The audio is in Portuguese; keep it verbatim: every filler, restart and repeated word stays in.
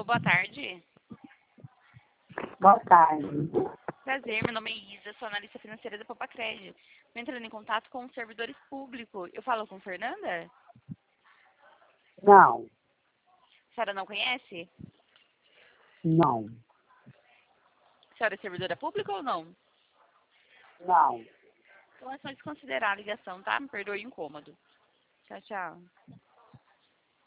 Alô, boa tarde. Boa tarde. Prazer, meu nome é Isa, sou analista financeira da Popacred. Estou entrando em contato com os servidores públicos. Eu falo com Fernanda? Não, A senhora não conhece? não, A senhora é servidora pública ou não? não. Então é só desconsiderar a ligação, tá? Me perdoe o incômodo. Tchau, tchau.